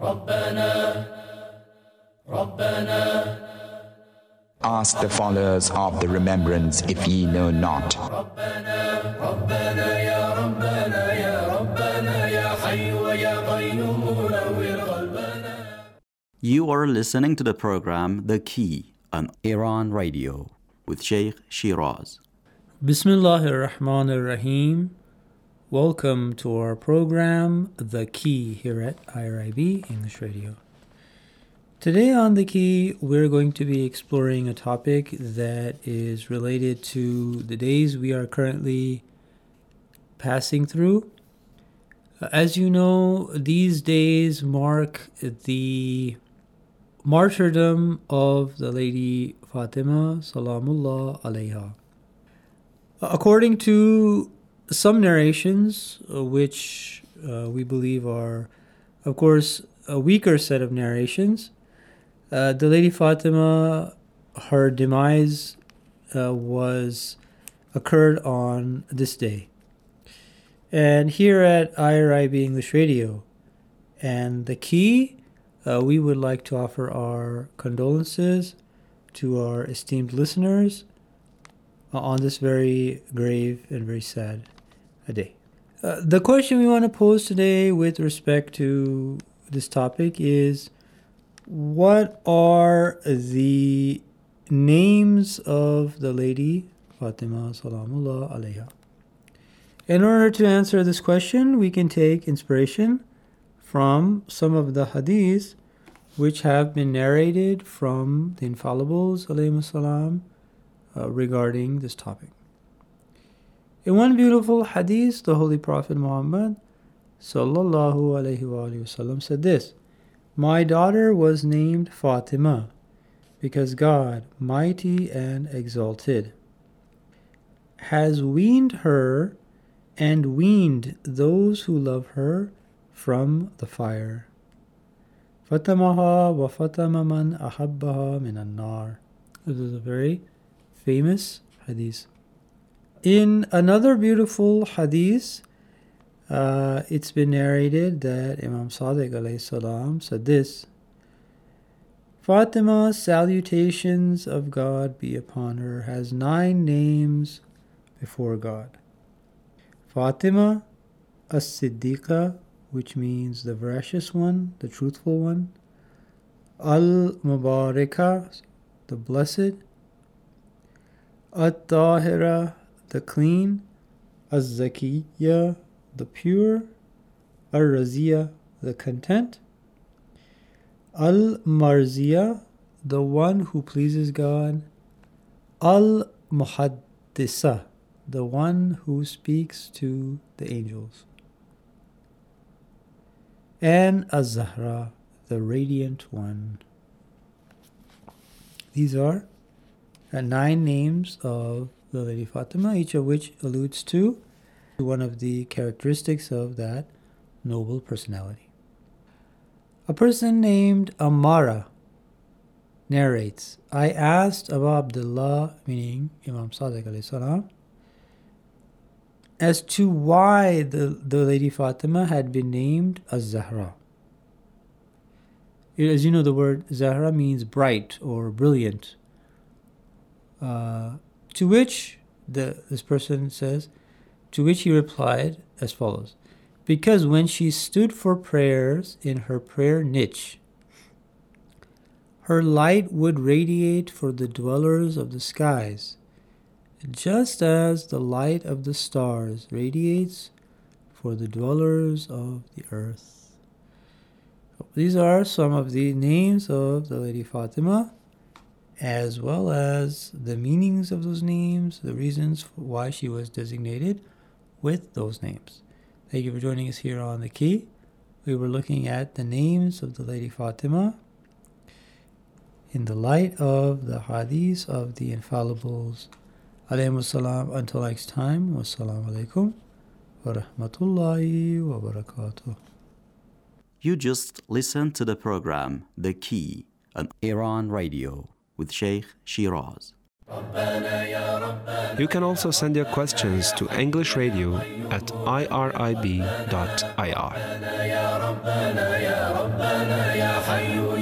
Ask the followers of the remembrance if ye know not. You are listening to the program The Key on Iran Radio with Sheikh Shiraz. Bismillahir Rahmanir Rahim. Welcome to our program The Key here at IRIB English Radio. Today on The Key, we're going to be exploring a topic that is related to the days we are currently passing through. As you know, these days mark the martyrdom of the Lady Fatima Salamullah Alayha. According to some narrations, which we believe are, of course, a weaker set of narrations, the Lady Fatima, her demise occurred on this day. And here at IRIB English Radio and The Key, we would like to offer our condolences to our esteemed listeners on this very grave and very sad day. The question we want to pose today with respect to this topic is, what are the names of the Lady Fatima Salamullah Alayha? In order to answer this question, we can take inspiration from some of the hadiths which have been narrated from the Infallibles alayhimus salam regarding this topic. In one beautiful hadith, the Holy Prophet Muhammad sallallahu alaihi wasallam said this: "My daughter was named Fatima because God, mighty and exalted, has weaned her and weaned those who love her from the fire. Fatamaha wa fatama man ahabbaha minan nar." This is a very famous hadith. In another beautiful hadith, it's been narrated that Imam Sadiq alayhi salam said this: "Fatima, salutations of God be upon her, has 9 names before God. Fatima as-Siddiqa, which means the veracious one, the truthful one. Al-Mubaraka, the blessed. At-Tahira, the clean. Az-Zakiyya, the pure. Ar-Raziyya, the content. Al-Marziya, the one who pleases God. Al-Muhaddisa, the one who speaks to the angels. And Az-Zahra, the radiant one." These are 9 names of the Lady Fatima, each of which alludes to one of the characteristics of that noble personality. A person named Ammara narrates, "I asked Abu Abdullah," meaning Imam Sadiq alayhi salam, "as to why the Lady Fatima had been named Az-Zahra." As you know, the word Zahra means bright or brilliant. To which this person says, to which he replied as follows: "Because when she stood for prayers in her prayer niche, her light would radiate for the dwellers of the skies, just as the light of the stars radiates for the dwellers of the earth." These are some of the names of the Lady Fatima, as well as the meanings of those names, the reasons why she was designated with those names. Thank you for joining us here on The Key. We were looking at the names of the Lady Fatima in the light of the hadiths of the Infallibles alayhimus salam. Until next time, wassalamu alaikum wa rahmatullahi wa barakatuh. You just listened to the program The Key on Iran Radio with Sheikh Shiraz. You can also send your questions to englishradio@irib.ir.